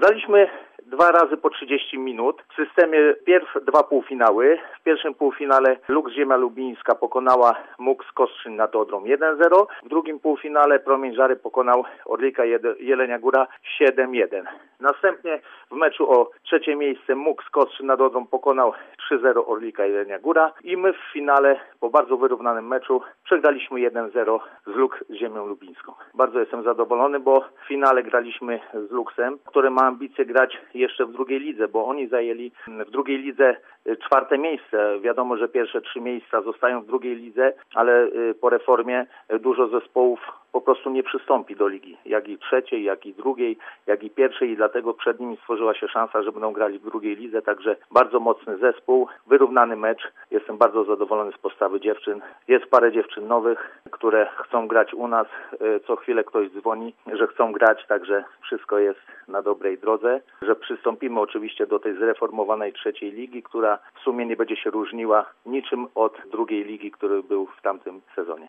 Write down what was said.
Graliśmy 2 razy po 30 minut. W systemie pierw 2 półfinały. W pierwszym półfinale Lux Ziemia Lubińska pokonała MUX Kostrzyn nad Odrą 1-0. W drugim półfinale Promień Żary pokonał Orlika Jelenia Góra 7-1. Następnie w meczu o trzecie miejsce MUX Kostrzyn nad Odrą pokonał 3-0 Orlika Jelenia Góra i my w finale po bardzo wyrównanym meczu przegraliśmy 1-0 z Lux Ziemią Lubińską. Bardzo jestem zadowolony, bo w finale graliśmy z Luxem, który ma ambicje grać jeszcze w drugiej lidze, bo oni zajęli w drugiej lidze 4. miejsce. Wiadomo, że pierwsze 3 miejsca zostają w drugiej lidze, ale po reformie dużo zespołów po prostu nie przystąpi do ligi. Jak i trzeciej, jak i drugiej, jak i pierwszej i dlatego przed nimi stworzyła się szansa, że będą grali w drugiej lidze. Także bardzo mocny zespół, wyrównany mecz. Jestem bardzo zadowolony z postawy dziewczyn. Jest parę dziewczyn nowych, które chcą grać u nas. Co chwilę ktoś dzwoni, że chcą grać, także wszystko jest na dobrej drodze. Że przystąpimy oczywiście do tej zreformowanej trzeciej ligi, która w sumie nie będzie się różniła niczym od drugiej ligi, który był w tamtym sezonie.